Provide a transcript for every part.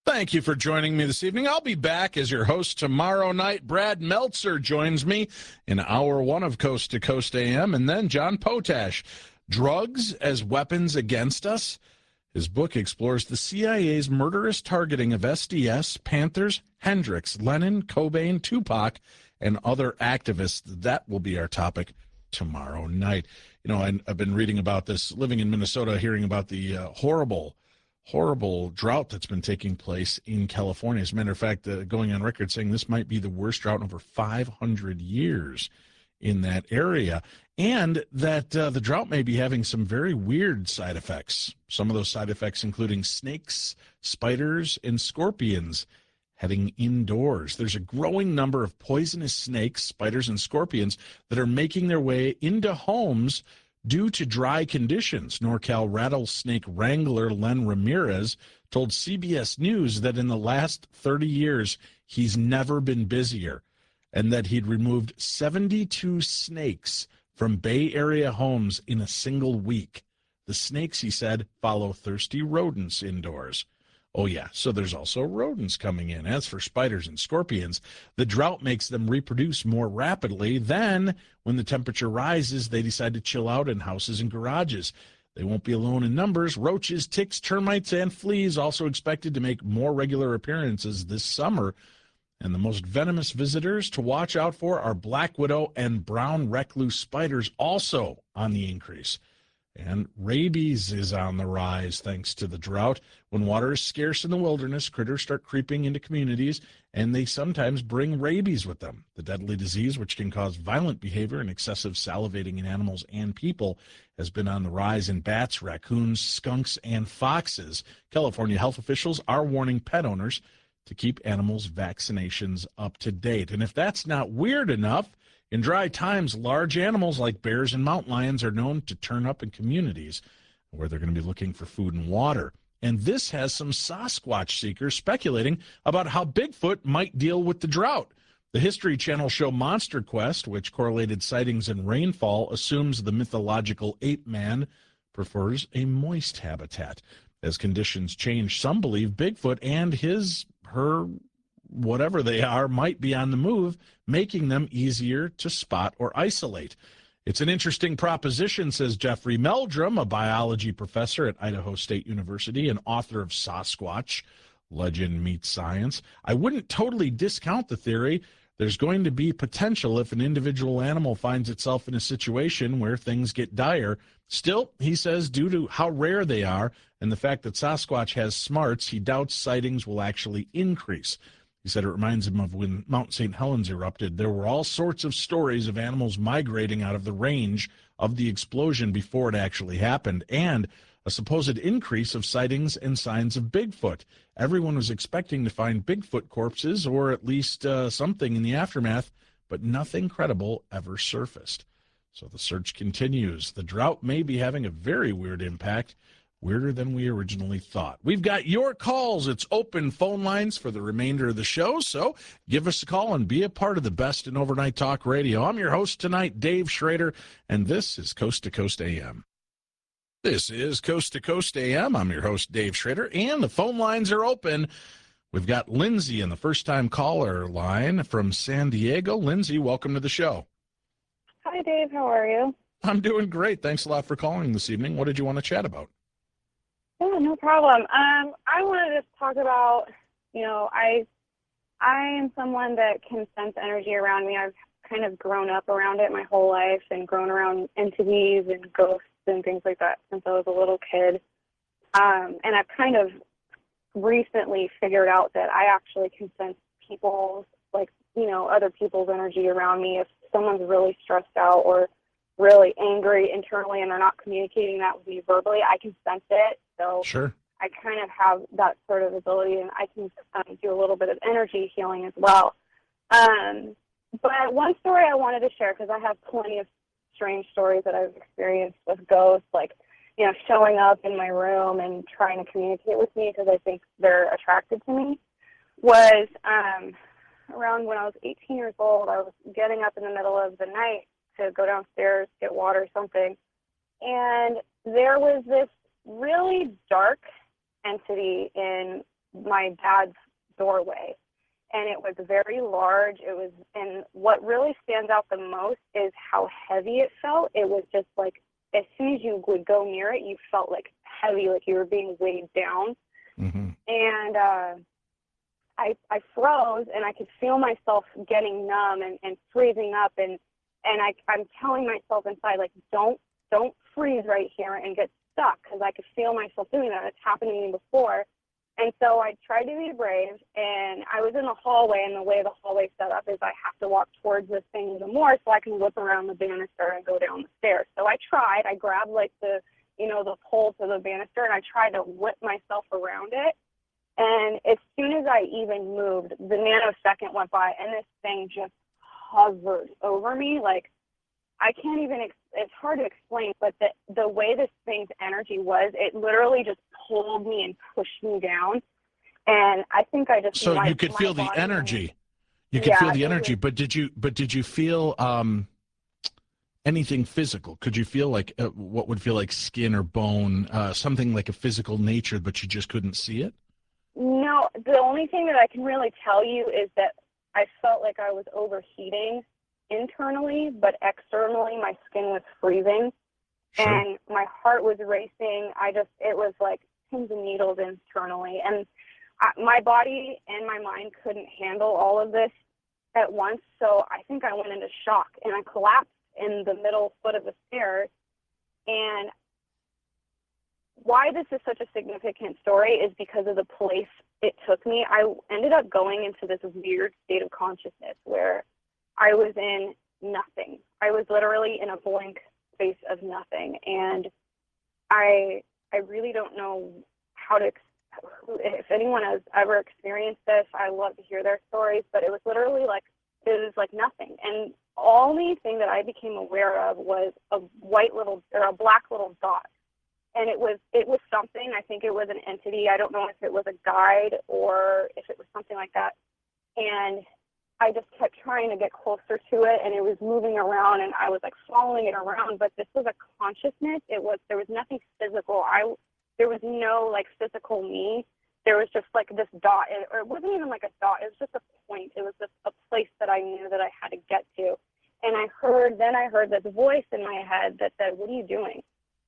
Thank you for joining me this evening. I'll be back as your host tomorrow night. Brad Meltzer joins me in hour one of Coast to Coast AM, and then John Potash, Drugs as Weapons Against Us. His book explores the CIA's murderous targeting of SDS, Panthers, Hendrix, Lenin, Cobain, Tupac, and other activists. That will be our topic tomorrow night. You know, I've been reading about this, living in Minnesota, hearing about the horrible drought that's been taking place in California. As a matter of fact, going on record saying this might be the worst drought in over 500 years in that area, and that the drought may be having some very weird side effects. Some of those side effects including snakes, spiders, and scorpions heading indoors. There's a growing number of poisonous snakes, spiders, and scorpions that are making their way into homes due to dry conditions. NorCal rattlesnake wrangler Len Ramirez told CBS News that in the last 30 years, he's never been busier, and that he'd removed 72 snakes from Bay Area homes in a single week. The snakes, he said, follow thirsty rodents indoors. Oh, yeah, so there's also rodents coming in. As for spiders and scorpions, the drought makes them reproduce more rapidly. Then, when the temperature rises, they decide to chill out in houses and garages. They won't be alone in numbers. Roaches, ticks, termites, and fleas also expected to make more regular appearances this summer. And the most venomous visitors to watch out for are black widow and brown recluse spiders, also on the increase. And rabies is on the rise thanks to the drought. When water is scarce in the wilderness, critters start creeping into communities, and they sometimes bring rabies with them. The deadly disease, which can cause violent behavior and excessive salivating in animals and people, has been on the rise in bats, raccoons, skunks, and foxes. California health officials are warning pet owners to keep animals' vaccinations up to date. And if that's not weird enough, in dry times, large animals like bears and mountain lions are known to turn up in communities where they're going to be looking for food and water. And this has some Sasquatch seekers speculating about how Bigfoot might deal with the drought. The History Channel show Monster Quest, which correlated sightings and rainfall, assumes the mythological ape man prefers a moist habitat. As conditions change, some believe Bigfoot and her, whatever they are, might be on the move, making them easier to spot or isolate. It's an interesting proposition, says Jeffrey Meldrum, a biology professor at Idaho State University and author of Sasquatch, Legend Meets Science. I wouldn't totally discount the theory. There's going to be potential if an individual animal finds itself in a situation where things get dire. Still, he says, due to how rare they are and the fact that Sasquatch has smarts, he doubts sightings will actually increase. He said it reminds him of when Mount St. Helens erupted. There were all sorts of stories of animals migrating out of the range of the explosion before it actually happened, and a supposed increase of sightings and signs of Bigfoot. Everyone was expecting to find Bigfoot corpses or at least something in the aftermath, but nothing credible ever surfaced. So the search continues. The drought may be having a very weird impact, weirder than we originally thought. We've got your calls. It's open phone lines for the remainder of the show, so give us a call and be a part of the best in overnight talk radio. I'm your host tonight, Dave Schrader, and this is Coast to Coast AM. This is Coast to Coast AM. I'm your host, Dave Schrader, and the phone lines are open. We've got Lindsay in the first-time caller line from San Diego. Lindsay, welcome to the show. Hi, Dave. How are you? I'm doing great. Thanks a lot for calling this evening. What did you want to chat about? Yeah, no problem. I wanted to talk about, I am someone that can sense energy around me. I've kind of grown up around it my whole life and grown around entities and ghosts and things like that since I was a little kid. And I've kind of recently figured out that I actually can sense people's, other people's energy around me. If someone's really stressed out or really angry internally and they're not communicating that with me verbally, I can sense it. So Sure. I kind of have that sort of ability, and I can do a little bit of energy healing as well. But one story I wanted to share, because I have plenty of strange stories that I've experienced with ghosts, showing up in my room and trying to communicate with me because I think they're attracted to me, was around when I was 18 years old. I was getting up in the middle of the night to go downstairs, get water or something, and there was this really dark entity in my dad's doorway. And it was very large. And what really stands out the most is how heavy it felt. It was just like, as soon as you would go near it, you felt like heavy, like you were being weighed down. Mm-hmm. And I froze, and I could feel myself getting numb and freezing up. And I'm telling myself inside, like, don't freeze right here and get stuck, because I could feel myself doing that. It's happened to me before. And so I tried to be brave, and I was in the hallway, and the way the hallway set up is I have to walk towards this thing even more so I can whip around the banister and go down the stairs. So I tried. I grabbed, like, the pole to the banister, and I tried to whip myself around it. And as soon as I even moved, the nanosecond went by, and this thing just hovered over me. Like, I can't even, it's hard to explain, but the way this thing's energy was, it literally just pulled me and pushed me down. And I think I just... So you could feel the energy. You could feel the energy, but did you feel anything physical? Could you feel like what would feel like skin or bone, something like a physical nature, but you just couldn't see it? No, the only thing that I can really tell you is that I felt like I was overheating internally, but externally my skin was freezing. Sure. And my heart was racing. It was like pins and needles internally. And my body and my mind couldn't handle all of this at once. So I think I went into shock, and I collapsed in the middle foot of the stairs. And why this is such a significant story is because of the place it took me. I ended up going into this weird state of consciousness where I was in nothing. I was literally in a blank space of nothing. And I really don't know how to, if anyone has ever experienced this, I love to hear their stories, but it was literally like, it was like nothing. And only thing that I became aware of was a black little dot. And it was something. I think it was an entity. I don't know if it was a guide or if it was something like that. And I just kept trying to get closer to it, and it was moving around, and I was like following it around. But this was a consciousness. There was nothing physical. There was no like physical me. There was just like this dot, or it wasn't even like a dot. It was just a point. It was just a place that I knew that I had to get to. And I heard this voice in my head that said, "What are you doing?"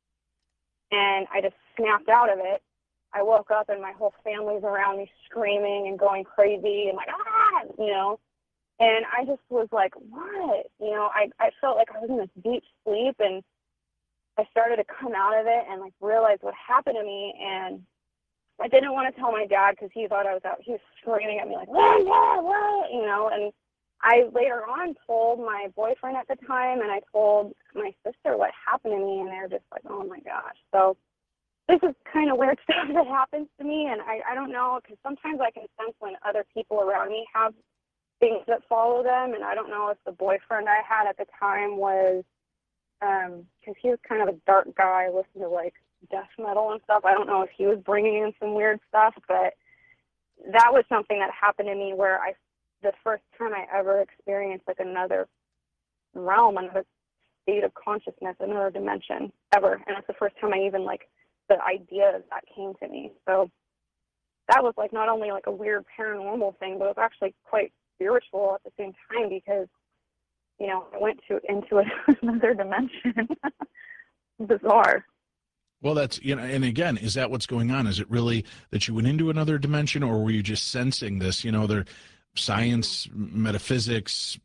And I just snapped out of it. I woke up, and my whole family's around me screaming and going crazy and like, ah, And I just was like, what? I felt like I was in this deep sleep, and I started to come out of it and like realize what happened to me. And I didn't want to tell my dad because he thought I was out. He was screaming at me like, what? And I later on told my boyfriend at the time, and I told my sister what happened to me, and they're just like, oh my gosh. So this is kind of weird stuff that happens to me, and I don't know, because sometimes I can sense when other people around me have things that follow them, and I don't know if the boyfriend I had at the time was, because he was kind of a dark guy, listened to like death metal and stuff. I don't know if he was bringing in some weird stuff, but that was something that happened to me where the first time I ever experienced like another realm, another state of consciousness, another dimension ever. And it's the first time I even like the idea of that came to me. So that was like not only like a weird paranormal thing, but it was actually quite spiritual at the same time, because I went into another dimension. Bizarre. Well, that's, and again, is that what's going on? Is it really that you went into another dimension, or were you just sensing this? There, science, metaphysics,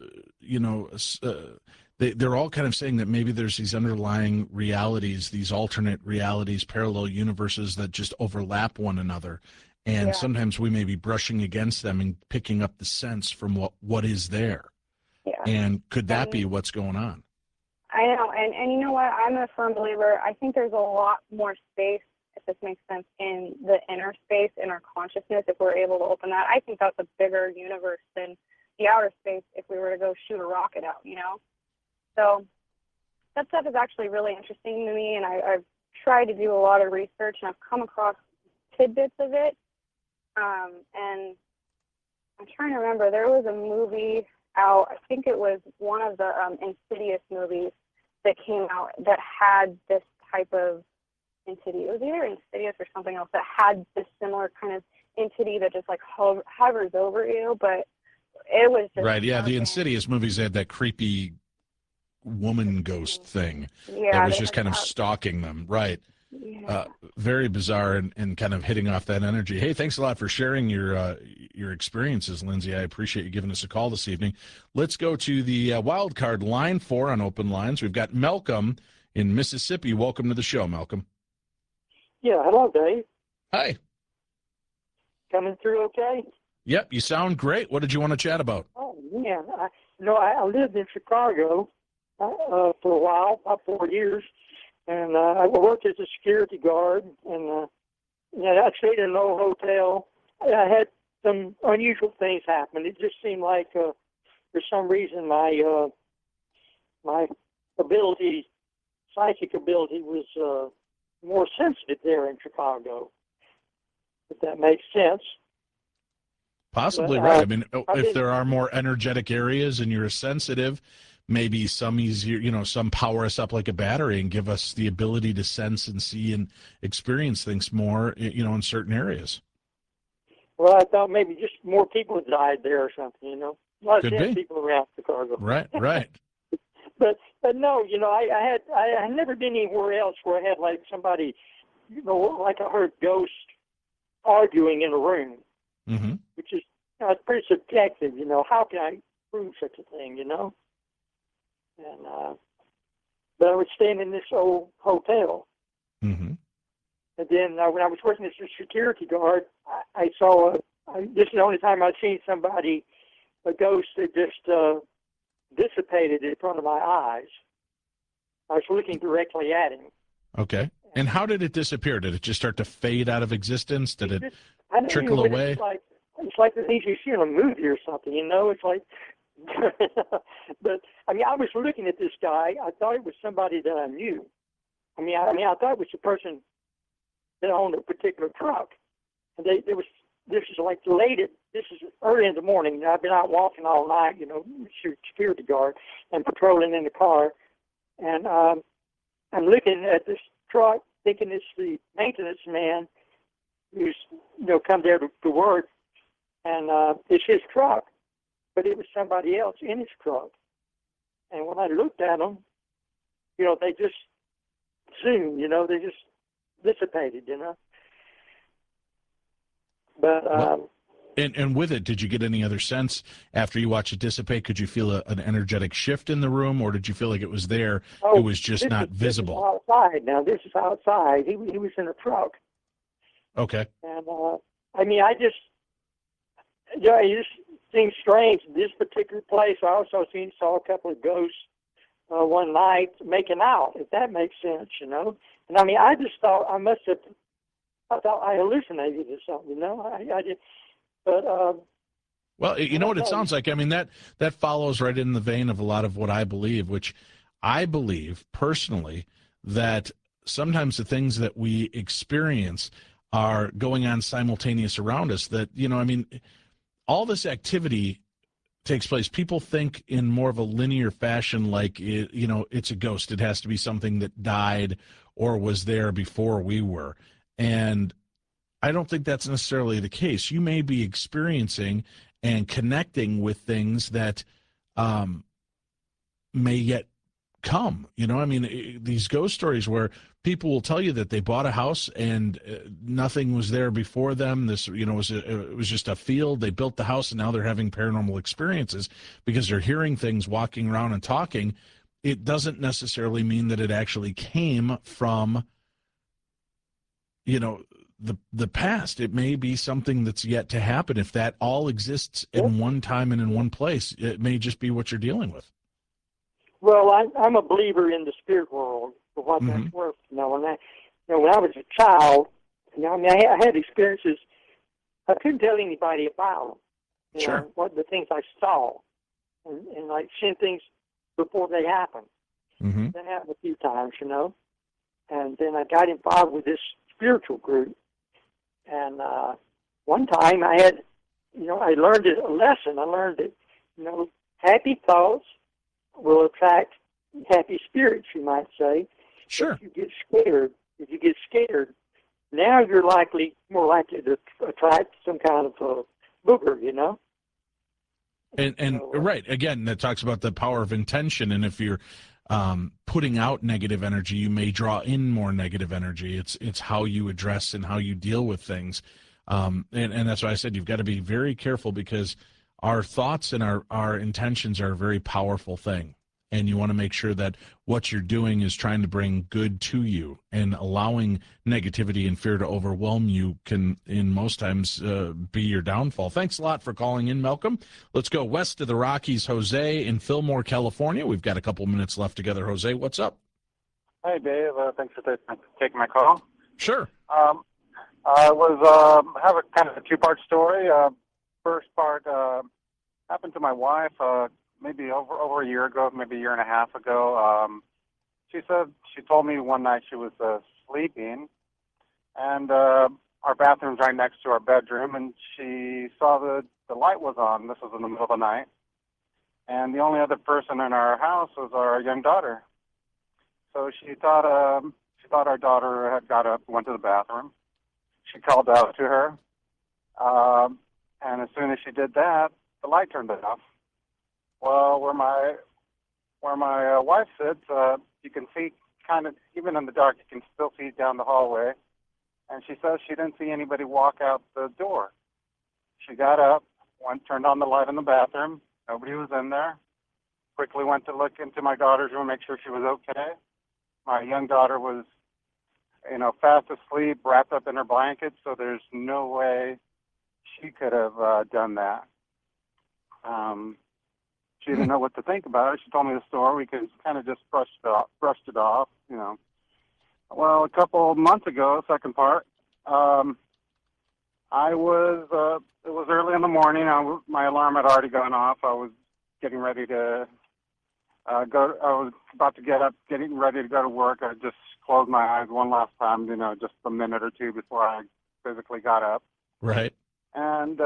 they're all kind of saying that maybe there's these underlying realities, these alternate realities, parallel universes that just overlap one another. And sometimes we may be brushing against them and picking up the sense from what is there. Yeah. And could that be what's going on? I know. And you know what? I'm a firm believer. I think there's a lot more space, if this makes sense, in the inner space, in our consciousness, if we're able to open that. I think that's a bigger universe than the outer space if we were to go shoot a rocket out, So that stuff is actually really interesting to me, and I've tried to do a lot of research, and I've come across tidbits of it. And I'm trying to remember, there was a movie out, I think it was one of the Insidious movies that came out that had this type of entity. It was either Insidious or something else that had this similar kind of entity that just like hovers over you, but it was just Right. Yeah. The dark Insidious movies had that creepy woman ghost thing that yeah, was they just had kind of that. stalking them. Right. Yeah. Very bizarre and kind of hitting off that energy. Hey, thanks a lot for sharing your experiences, Lindsay. I appreciate you giving us a call this evening. Let's go to the wild card line 4 on open lines. We've got Malcolm in Mississippi. Welcome to the show, Malcolm. Yeah, hello, Dave. Hi. Coming through okay? Yep, you sound great. What did you want to chat about? Oh, man. I lived in Chicago for a while, about 4 years, and I worked as a security guard, and I stayed in an old hotel. I had some unusual things happen. It just seemed like for some reason my psychic ability was more sensitive there in Chicago, if that makes sense. Possibly right. I mean, if there are more energetic areas and you're sensitive, maybe some easier, some power us up like a battery and give us the ability to sense and see and experience things more, in certain areas. Well, I thought maybe just more people died there or something, A lot of dead people around Chicago. Right. But no, I had never been anywhere else where I had like somebody, like I heard ghosts arguing in a room, which is pretty subjective, How can I prove such a thing, And but I was staying in this old hotel, and then when I was working as a security guard, I saw this is the only time I've seen a ghost that just dissipated in front of my eyes. I was looking directly at him. Okay. And how did it disappear? Did it just start to fade out of existence? Did it trickle away? It's like the things you see in a movie or something, It's like, but I was looking at this guy. I thought it was somebody that I knew. I thought it was the person that owned a particular truck. And this is early in the morning. I've been out walking all night, security guard and patrolling in the car. And I'm looking at this truck thinking it's the maintenance man who's, come there to work. And it's his truck, but it was somebody else in his truck. And when I looked at them, they just zoomed, they just dissipated, But and with it, did you get any other sense after you watched it dissipate? Could you feel an energetic shift in the room, or did you feel like it was there? It was just not visible. This is outside. Now this is outside. He was in a truck. Okay. And it just seems strange. This particular place, I also saw a couple of ghosts one night making out, if that makes sense, And I just thought I thought I hallucinated or something, I did, but well, you know what it sounds like. That follows right in the vein of a lot of what I believe, which I believe personally that sometimes the things that we experience are going on simultaneous around us. That all this activity takes place. People think in more of a linear fashion, like it's a ghost. It has to be something that died or was there before we were. And I don't think that's necessarily the case. You may be experiencing and connecting with things that may yet come. These ghost stories where people will tell you that they bought a house and nothing was there before them. This, it was just a field. They built the house and now they're having paranormal experiences because they're hearing things walking around and talking. It doesn't necessarily mean that it actually came from the past. It may be something that's yet to happen. If that all exists in one time and in one place, it may just be what you're dealing with. Well, I'm a believer in the spirit world, for what that's worth. When I was a child, I had experiences I couldn't tell anybody about them. Sure. What the things I saw, and like seeing things before they happened. That happened a few times, And then I got involved with this spiritual group. And one time I had, I learned a lesson. I learned that, happy thoughts will attract happy spirits, you might say. Sure. If you get scared, if you get scared, now you're more likely to attract some kind of booger, you know. And right, again, that talks about the power of intention, and if you're putting out negative energy, you may draw in more negative energy. It's how you address and how you deal with things, and that's why I said you've got to be very careful, because our thoughts and our intentions are a very powerful thing, and you want to make sure that what you're doing is trying to bring good to you, and allowing negativity and fear to overwhelm you can, in most times, be your downfall. Thanks a lot for calling in, Malcolm. Let's go west of the Rockies. Jose in Fillmore, California. We've got a couple minutes left together. Jose, what's up? Hey, Dave. Thanks for taking my call. Sure. I have a kind of a two-part story. First part happened to my wife maybe over a year ago, maybe a year and a half ago. She told me one night she was sleeping, and our bathroom's right next to our bedroom, and she saw the light was on. This was in the middle of the night, and the only other person in our house was our young daughter. So she thought our daughter had got up and went to the bathroom. She called out to her, and as soon as she did that, the light turned off. Well, where my wife sits, you can see kind of, even in the dark, you can still see down the hallway. And she says she didn't see anybody walk out the door. She got up, turned on the light in the bathroom. Nobody was in there. Quickly went to look into my daughter's room, make sure she was okay. My young daughter was, fast asleep, wrapped up in her blanket, so there's no way she could have done that. She didn't know what to think about it. She told me the story. We could kind of just brushed it off, Well, a couple months ago, second part, it was early in the morning. My alarm had already gone off. I was getting ready to go. I was about to get up, getting ready to go to work. I just closed my eyes one last time, just a minute or two before I physically got up. Right. And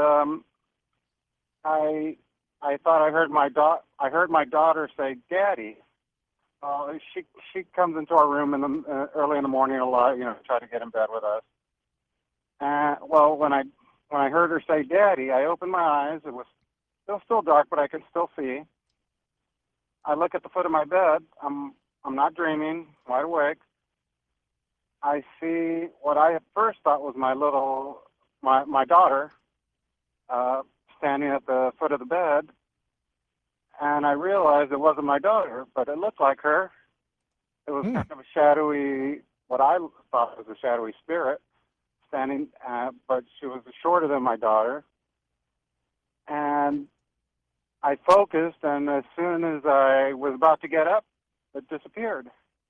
I thought I heard my daughter say, "Daddy." She comes into our room early in the morning a lot, try to get in bed with us. Well, when I heard her say "Daddy," I opened my eyes. It was still dark, but I could still see. I look at the foot of my bed. I'm not dreaming, wide awake. I see what I at first thought was my daughter standing at the foot of the bed, and I realized it wasn't my daughter, but it looked like her. It was kind of a shadowy, what I thought was a shadowy spirit standing, but she was shorter than my daughter. And I focused, and as soon as I was about to get up, it disappeared.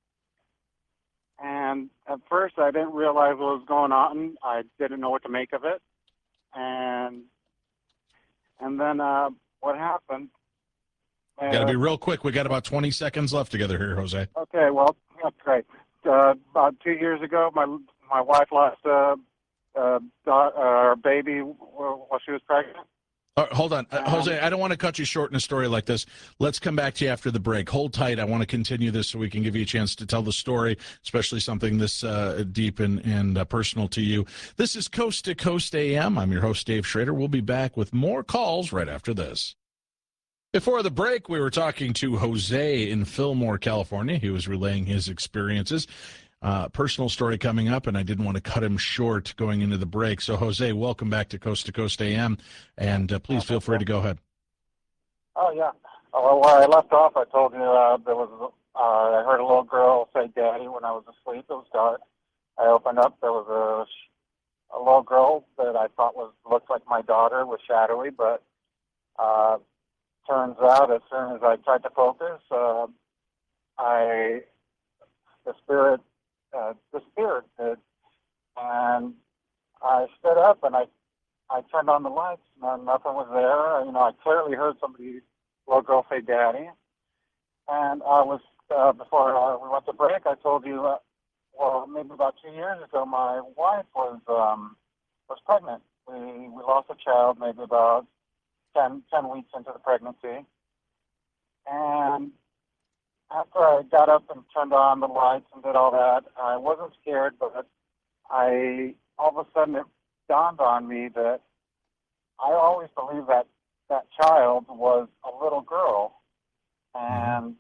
And at first, I didn't realize what was going on. I didn't know what to make of it. And then what happened? Got to be real quick. We got about 20 seconds left together here, Jose. Okay, well, that's great. About 2 years ago, my wife lost a baby while she was pregnant. Hold on. Jose, I don't want to cut you short in a story like this. Let's come back to you after the break. Hold tight. I want to continue this so we can give you a chance to tell the story, especially something this deep and personal to you. This is Coast to Coast AM. I'm your host, Dave Schrader. We'll be back with more calls right after this. Before the break, we were talking to Jose in Fillmore, California. He was relaying his experiences. Personal story coming up, and I didn't want to cut him short going into the break. So, Jose, welcome back to Coast AM, and please feel free to go ahead. Oh, yeah. Well, where I left off, I told you I heard a little girl say "Daddy" when I was asleep. It was dark. I opened up. There was a little girl that I thought looked like my daughter, was shadowy, but turns out as soon as I tried to focus, the spirit disappeared. And I stood up and I turned on the lights and nothing was there. I clearly heard little girl say "Daddy." And I was, before we went to break, I told you, maybe about 2 years ago, my wife was pregnant. We lost a child maybe about 10 weeks into the pregnancy. And after I got up and turned on the lights and did all that, I wasn't scared, but all of a sudden it dawned on me that I always believed that that child was a little girl. And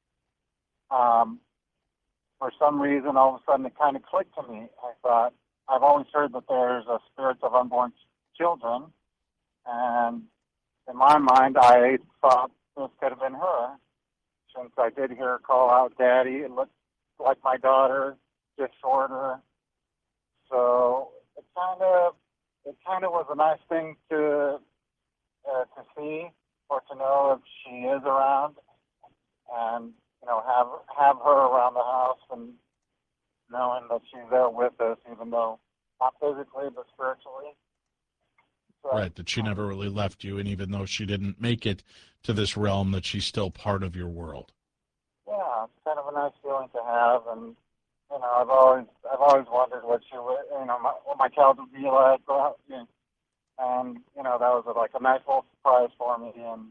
for some reason, all of a sudden it kind of clicked to me. I thought, I've always heard that there's a spirits of unborn children. And in my mind, I thought this could have been her. Since I did hear her call out Daddy, it looked like my daughter, just shorter. So it kind of was a nice thing to see or to know if she is around, and have her around the house and knowing that she's there with us, even though not physically but spiritually. So, Right, that she never really left you, and even though she didn't make it to this realm, that she's still part of your world. Yeah, it's kind of a nice feeling to have, and I've always wondered what she would, what my child would be like, and that was like a nice little surprise for me, and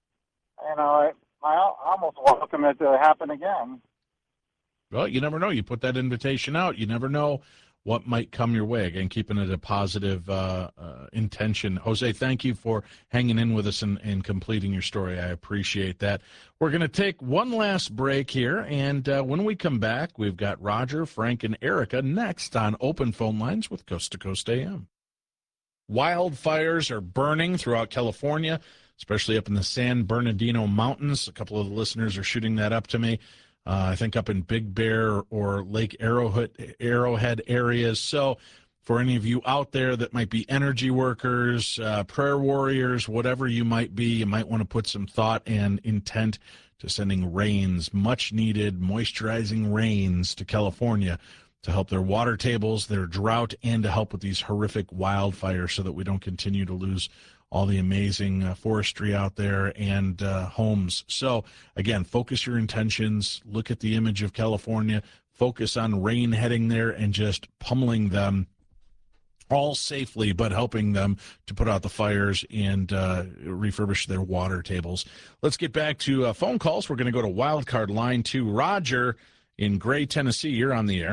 I almost welcome it to happen again. Well, you never know. You put that invitation out. You never know what might come your way. Again, keeping it a positive intention. Jose, thank you for hanging in with us and completing your story. I appreciate that. We're going to take one last break here, and when we come back, we've got Roger, Frank, and Erica next on Open Phone Lines with Coast to Coast AM. Wildfires are burning throughout California, especially up in the San Bernardino Mountains. A couple of the listeners are shooting that up to me. I think up in Big Bear or Lake Arrowhead areas. So for any of you out there that might be energy workers, prayer warriors, whatever you might be, you might want to put some thought and intent to sending rains, much needed moisturizing rains to California to help their water tables, their drought, and to help with these horrific wildfires so that we don't continue to lose all the amazing forestry out there and homes. So, again, focus your intentions. Look at the image of California. Focus on rain heading there and just pummeling them all safely, but helping them to put out the fires and refurbish their water tables. Let's get back to phone calls. We're going to go to wildcard line 2. Roger in Gray, Tennessee. You're on the air.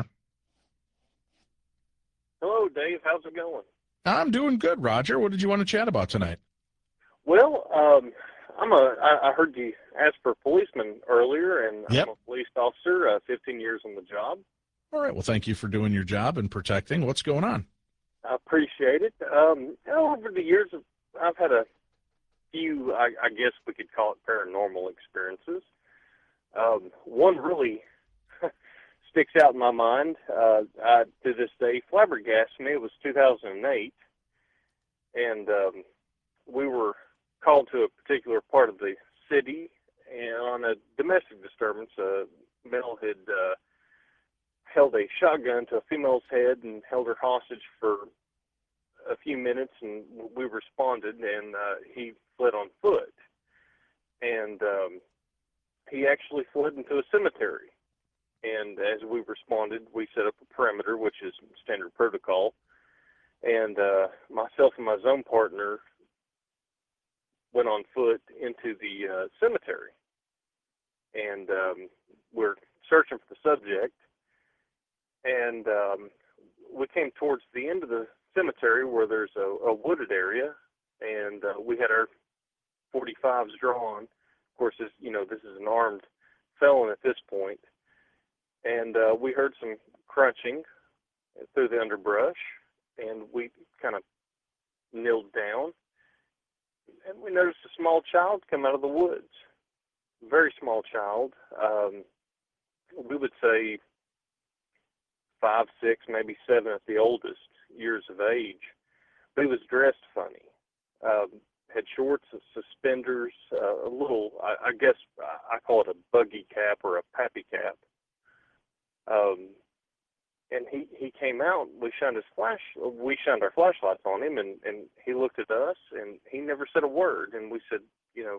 Hello, Dave. How's it going? I'm doing good, Roger. What did you want to chat about tonight? Well, I heard you ask for a policeman earlier, and Yep. I'm a police officer, 15 years on the job. All right. Well, thank you for doing your job and protecting. What's going on? I appreciate it. Over the years, I've had a few, I guess we could call it paranormal experiences. One really sticks out in my mind, to this day, flabbergasted me. It was 2008, and we were called to a particular part of the city and on a domestic disturbance. A male had held a shotgun to a female's head and held her hostage for a few minutes, and we responded, and he fled on foot. And he actually fled into a cemetery. And as we responded, we set up a perimeter, which is standard protocol. And myself and my zone partner went on foot into the cemetery. And we're searching for the subject. And we came towards the end of the cemetery where there's a wooded area. And we had our 45s drawn. Of course, this is an armed felon at this point. And we heard some crunching through the underbrush, and we kind of kneeled down, and we noticed a small child come out of the woods. Very small child. We would say 5, 6, maybe 7 at the oldest years of age. But he was dressed funny. Had shorts and suspenders, a little, I guess I call it a buggy cap or a pappy cap. And he came out. We shined our flashlights on him, and he looked at us, and he never said a word. And we said,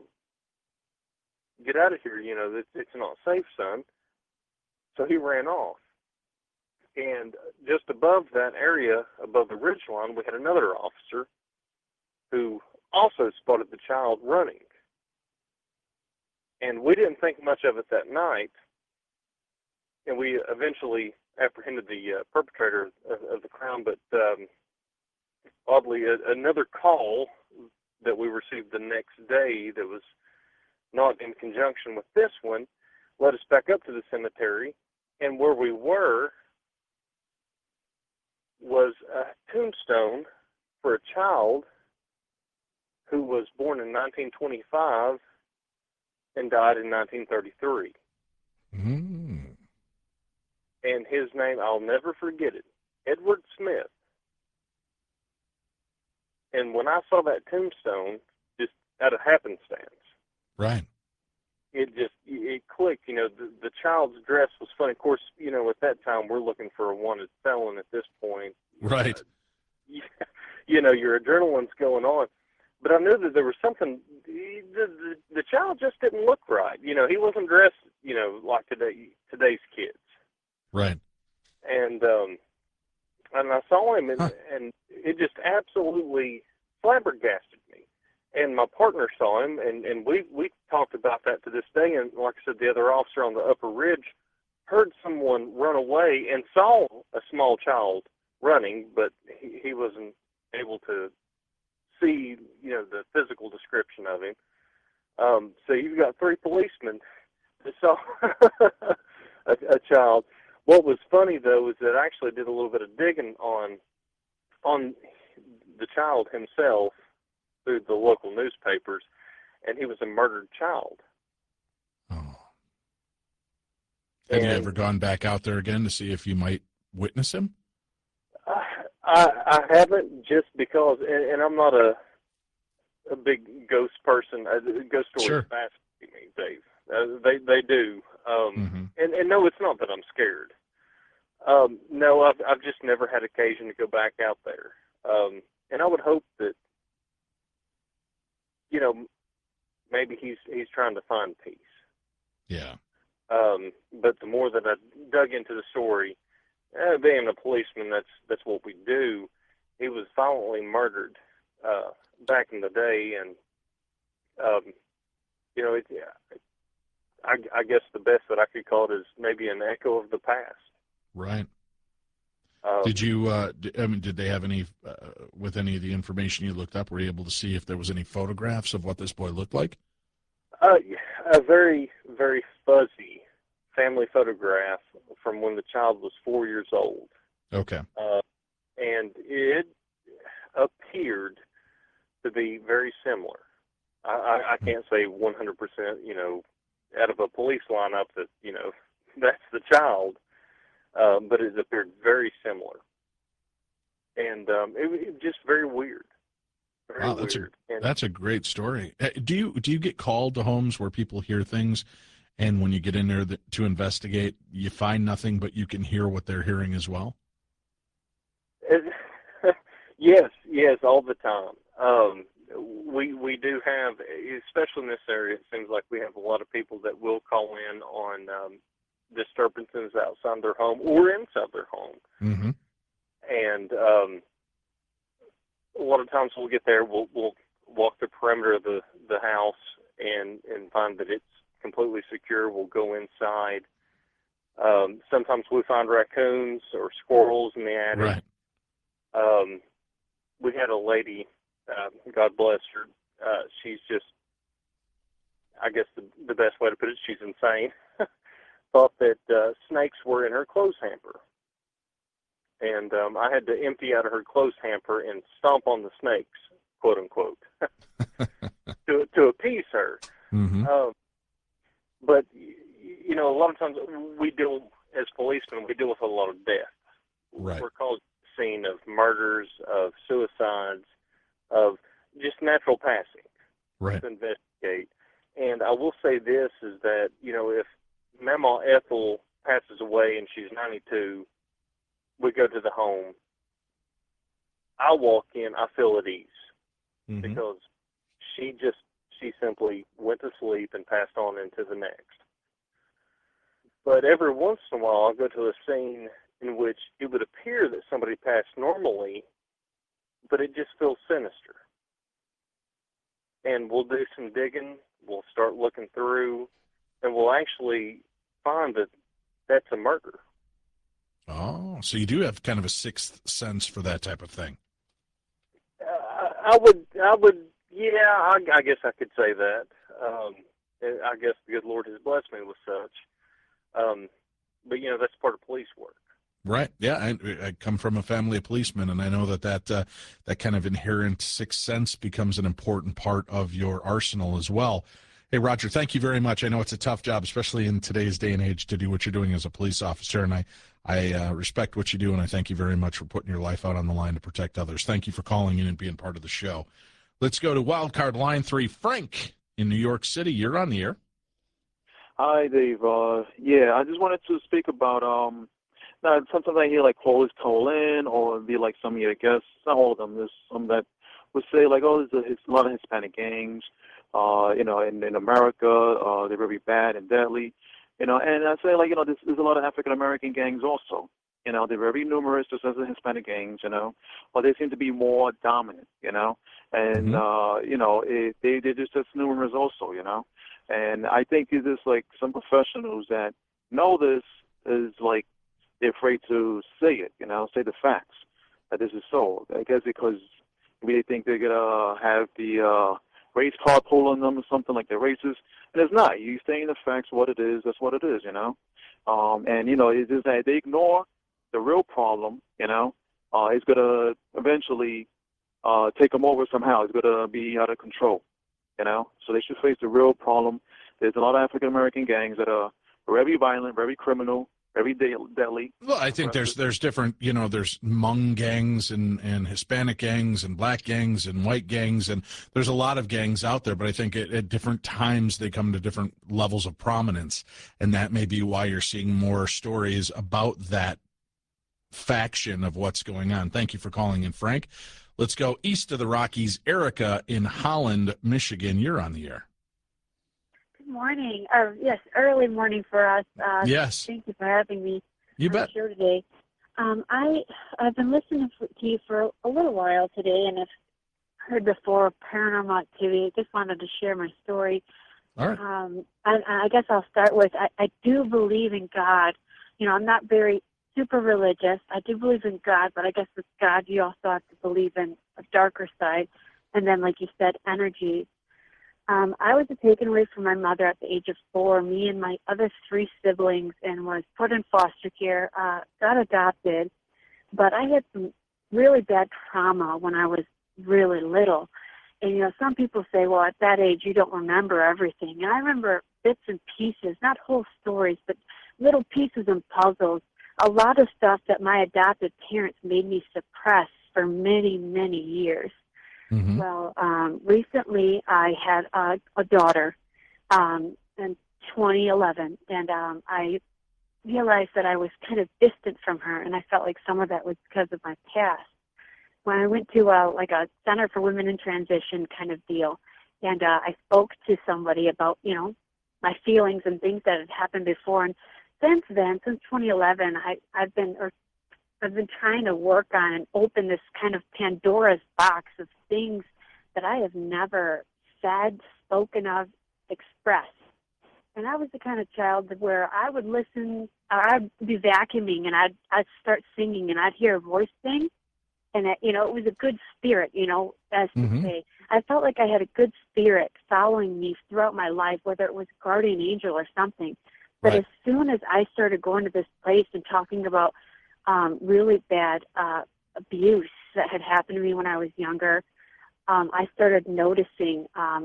get out of here. It's not safe, son. So he ran off. And just above that area, above the ridge line, we had another officer who also spotted the child running. And we didn't think much of it that night, and we eventually apprehended the perpetrator of the crime. But oddly, another call that we received the next day that was not in conjunction with this one led us back up to the cemetery, and where we were was a tombstone for a child who was born in 1925 and died in 1933. Mm. And his name, I'll never forget it, Edward Smith. And when I saw that tombstone, just out of happenstance, Right. it clicked. The child's dress was funny. Of course, at that time, we're looking for a wanted felon at this point. Right. Your adrenaline's going on. But I knew that there was something, the child just didn't look right. He wasn't dressed, like today's kids. Right. And I saw him, and it just absolutely flabbergasted me. And my partner saw him, and we talked about that to this day. And like I said, the other officer on the upper ridge heard someone run away and saw a small child running, but he wasn't able to see, the physical description of him. So you've got 3 policemen that saw a child. What was funny, though, is that I actually did a little bit of digging on the child himself through the local newspapers, and he was a murdered child. Oh. Have you ever gone back out there again to see if you might witness him? I haven't, just because, and I'm not a big ghost person. Ghost stories Sure. fascinate me, Dave. They do. And no, it's not that I'm scared. No, I've just never had occasion to go back out there. And I would hope that, maybe he's trying to find peace. Yeah. But the more that I dug into the story, being a policeman, that's what we do. He was violently murdered back in the day, and I guess the best that I could call it is maybe an echo of the past. Right. Did you? Did they have any with any of the information you looked up? Were you able to see if there was any photographs of what this boy looked like? A very, very fuzzy family photograph from when the child was 4 years old. Okay. And it appeared to be very similar. I can't say 100%, out of a police lineup that, that's the child, but it appeared very similar. And it was just very weird. Very weird. That's a great story. Do you get called to homes where people hear things, and when you get in there to investigate, you find nothing, but you can hear what they're hearing as well? Yes, all the time. We do have, especially in this area, it seems like we have a lot of people that will call in on disturbances outside their home or inside their home. Mm-hmm. And a lot of times we'll get there, we'll walk the perimeter of the house and find that it's completely secure. We'll go inside. Sometimes we find raccoons or squirrels in the attic. Right. We had a lady, God bless her, she's just, I guess the best way to put it, she's insane, thought that snakes were in her clothes hamper. And I had to empty out of her clothes hamper and stomp on the snakes, quote unquote, to appease her. Mm-hmm. But, a lot of times as policemen, we deal with a lot of death. Right. We're called scene of murders, of suicides, of just natural passing. Right. To investigate. And I will say this is that, if Mama Ethel passes away and she's 92, we go to the home. I walk in, I feel at ease. Mm-hmm. Because she simply went to sleep and passed on into the next. But every once in a while, I'll go to a scene in which it would appear that somebody passed normally, but it just feels sinister. And we'll do some digging, we'll start looking through, and we'll actually find that that's a murder. Oh, so you do have kind of a sixth sense for that type of thing. I would, yeah, I guess I could say that. And I guess the good Lord has blessed me with such. But, that's part of police work. Right. Yeah, I come from a family of policemen, and I know that kind of inherent sixth sense becomes an important part of your arsenal as well. Hey, Roger, thank you very much. I know it's a tough job, especially in today's day and age, to do what you're doing as a police officer, and I respect what you do, and I thank you very much for putting your life out on the line to protect others. Thank you for calling in and being part of the show. Let's go to wildcard line 3. Frank in New York City. You're on the air. Hi, Dave. Yeah, I just wanted to speak about sometimes I hear like callers call in, or it'd be like some of your guests. Not all of them. There's some that would say like, oh, there's a lot of Hispanic gangs, in America. They're very bad and deadly, and I say like, there's a lot of African American gangs also. They're very numerous, just as the Hispanic gangs, but they seem to be more dominant, and they're just as numerous also, and I think it's just like some professionals that know this is like they're afraid to say it, say the facts that this is so. I guess because maybe they think they're gonna have the race card pulled on them or something, like they're racist, and it's not. You saying the facts, what it is, that's what it is, and it's just that they ignore the real problem, it's gonna eventually take them over somehow. It's gonna be out of control, So they should face the real problem. There's a lot of African American gangs that are very violent, very criminal, very deadly. Well, I think there's different, there's Hmong gangs and Hispanic gangs and black gangs and white gangs, and there's a lot of gangs out there, but I think at different times they come to different levels of prominence, and that may be why you're seeing more stories about that faction of what's going on. Thank you for calling in, Frank. Let's go east of the Rockies. Erica in Holland, Michigan. You're on the air. Good morning. Yes, early morning for us. Yes. Thank you for having me You on bet. the show today. I've been listening to you for a little while today, and I've heard before paranormal activity. I just wanted to share my story. All right. And I guess I'll start with I do believe in God. I'm not very super religious. I do believe in God, but I guess with God you also have to believe in a darker side. And then, like you said, energy. I was taken away from my mother at the age of 4, me and my other 3 siblings, and was put in foster care, got adopted. But I had some really bad trauma when I was really little. And, some people say, well, at that age you don't remember everything. And I remember bits and pieces, not whole stories, but little pieces and puzzles. A lot of stuff that my adopted parents made me suppress for many, many years. Mm-hmm. Well, recently I had a daughter in 2011, and I realized that I was kind of distant from her, and I felt like some of that was because of my past. When I went to a Center for Women in Transition kind of deal, and I spoke to somebody about, my feelings and things that had happened before, and since then, since 2011, I've been trying to work on and open this kind of Pandora's box of things that I have never said, spoken of, expressed. And I was the kind of child where I would listen, or I'd be vacuuming, and I'd start singing, and I'd hear a voice sing, and it was a good spirit, as to say. I felt like I had a good spirit following me throughout my life, whether it was a guardian angel or something. But Right. as soon as I started going to this place and talking about really bad abuse that had happened to me when I was younger, I started noticing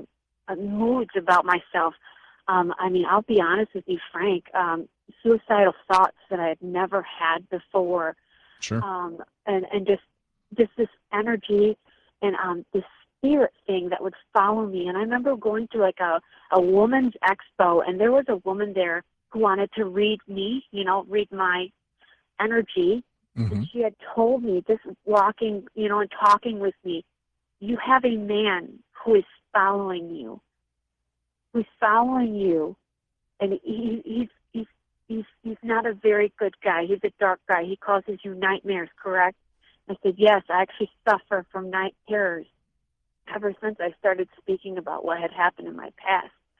moods about myself. I'll be honest with you, Frank, suicidal thoughts that I had never had before. Sure. And just this energy and this spirit thing that would follow me. And I remember going to like a woman's expo, and there was a woman there who wanted to read me, read my energy. Mm-hmm. And she had told me, just walking, and talking with me, you have a man who is following you. Who's following you, and he's not a very good guy. He's a dark guy. He causes you nightmares, correct? I said, yes, I actually suffer from night terrors ever since I started speaking about what had happened in my past.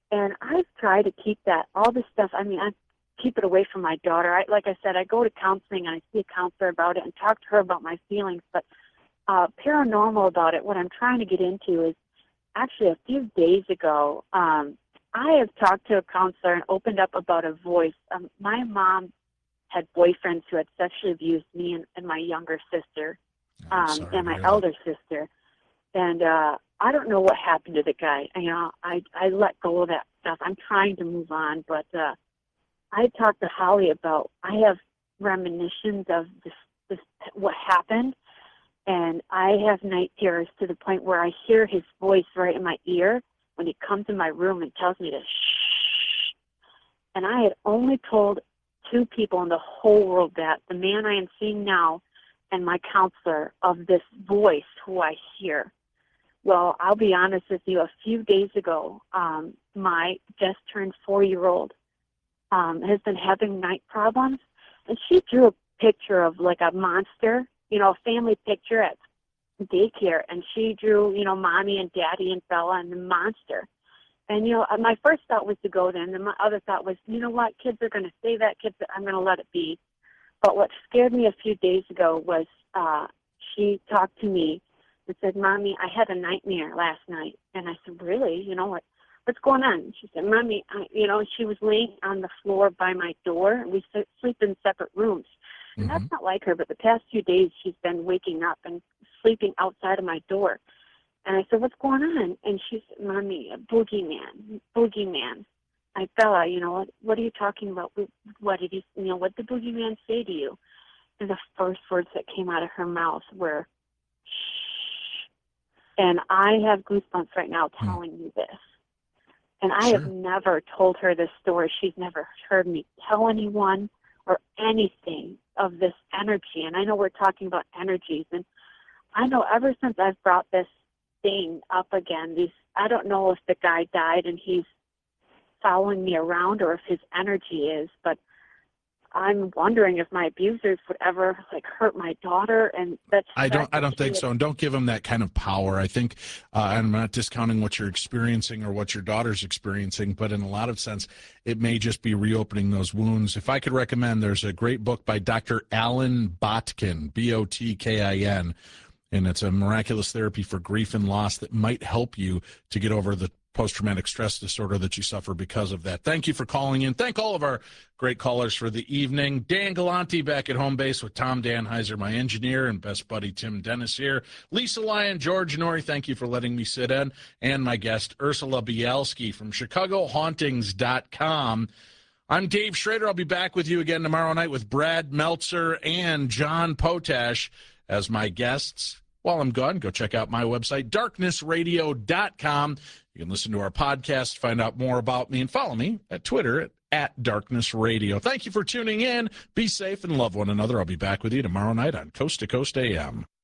And I've tried to keep all this stuff. I mean, I keep it away from my daughter. Like I said, I go to counseling and I see a counselor about it and talk to her about my feelings. But paranormal about it, what I'm trying to get into is actually a few days ago, I have talked to a counselor and opened up about a voice. My mom had boyfriends who had sexually abused me and my younger sister and my elder sister. And I don't know what happened to the guy. I let go of that stuff. I'm trying to move on, but I talked to Holly about, I have reminiscences of this what happened, and I have night terrors to the point where I hear his voice right in my ear when he comes in my room and tells me to shh. And I had only told 2 people in the whole world that, the man I am seeing now and my counselor, of this voice who I hear. Well, I'll be honest with you, a few days ago, my just turned 4-year-old has been having night problems, and she drew a picture of like a monster, a family picture at daycare, and she drew, mommy and daddy and Bella and the monster. And, my first thought was to go there, and then my other thought was, you know what, kids are going to say that, I'm going to let it be. But what scared me a few days ago was she talked to me and said, Mommy, I had a nightmare last night. And I said, really? What's going on? And she said, Mommy, she was laying on the floor by my door, and we sleep in separate rooms. And that's not like her, but the past few days she's been waking up and sleeping outside of my door. And I said, what's going on? And she said, Mommy, a boogeyman. I Bella, what are you talking about? What did what did the boogeyman say to you? And the first words that came out of her mouth were, shh. And I have goosebumps right now telling you this. And I have never told her this story. She's never heard me tell anyone or anything of this energy. And I know we're talking about energies. And I know ever since I've brought this thing up again, I don't know if the guy died and he's following me around or if his energy is, but I'm wondering if my abusers would ever hurt my daughter, and I don't think so. And don't give them that kind of power. I think I'm not discounting what you're experiencing or what your daughter's experiencing, but in a lot of sense, it may just be reopening those wounds. If I could recommend, there's a great book by Dr. Alan Botkin, Botkin, and it's a miraculous therapy for grief and loss that might help you to get over the post-traumatic stress disorder that you suffer because of that. Thank you for calling in. Thank all of our great callers for the evening. Dan Galante back at home base with Tom Danheiser, my engineer, and best buddy Tim Dennis here. Lisa Lyon, George Norrie, thank you for letting me sit in. And my guest, Ursula Bielski from ChicagoHauntings.com. I'm Dave Schrader. I'll be back with you again tomorrow night with Brad Meltzer and John Potash as my guests. While I'm gone, go check out my website, darknessradio.com. You can listen to our podcast, find out more about me, and follow me at Twitter at Darkness Radio. Thank you for tuning in. Be safe and love one another. I'll be back with you tomorrow night on Coast to Coast AM.